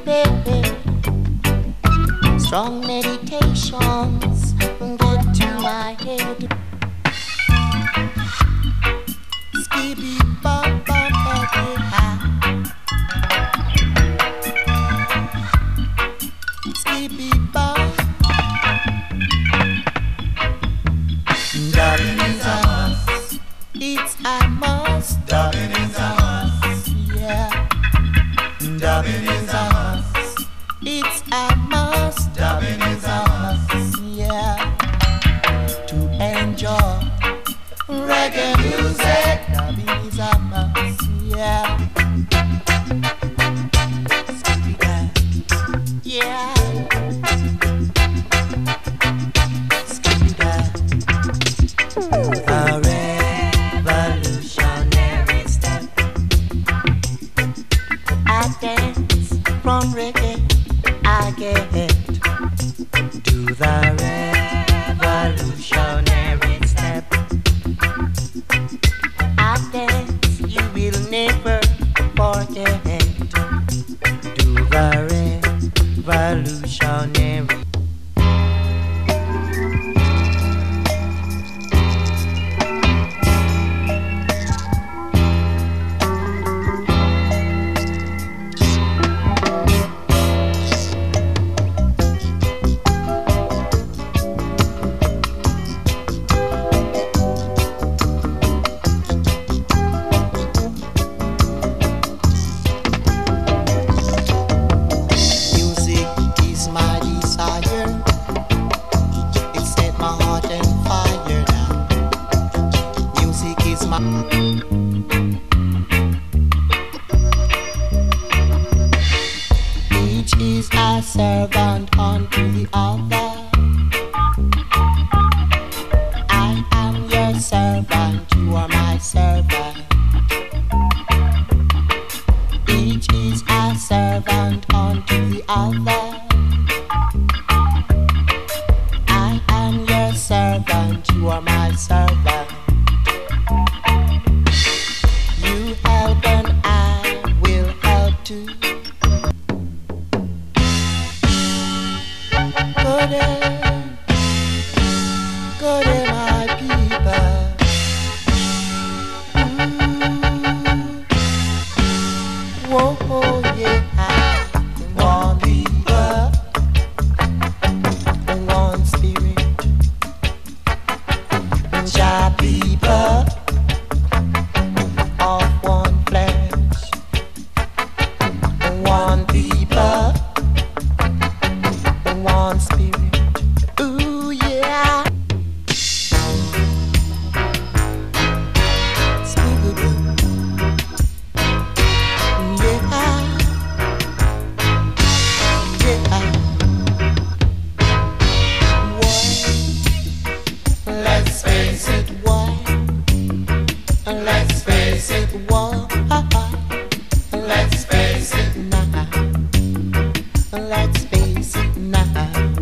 baby. Strong meditations get to my head. Skibby bum bum bum ha. Skibby bum. Dubbing is a must. It's a must. Dubbing is a must. Yeah. Dubbing is a must. It's a must. Dubbing is a must. Yeah. To enjoy reggae music. Dubbing is a must. Yeah. Yeah. A revolutionary step. I dance from reggae. I get to the revolutionary step. I dance, you will never forget. To the revolutionary. Each is a servant unto the other. I am your servant, you are my servant. Each is a servant unto the other. I am your servant, you are my servant. You help and I will help too. Go there, my people. Whoa, oh, yeah. One people, one spirit. Jah people of one flesh. One people, one spirit. Ooh, yeah. Let's face it, one. Let's face it, one. Let's face it now. Let's face it now.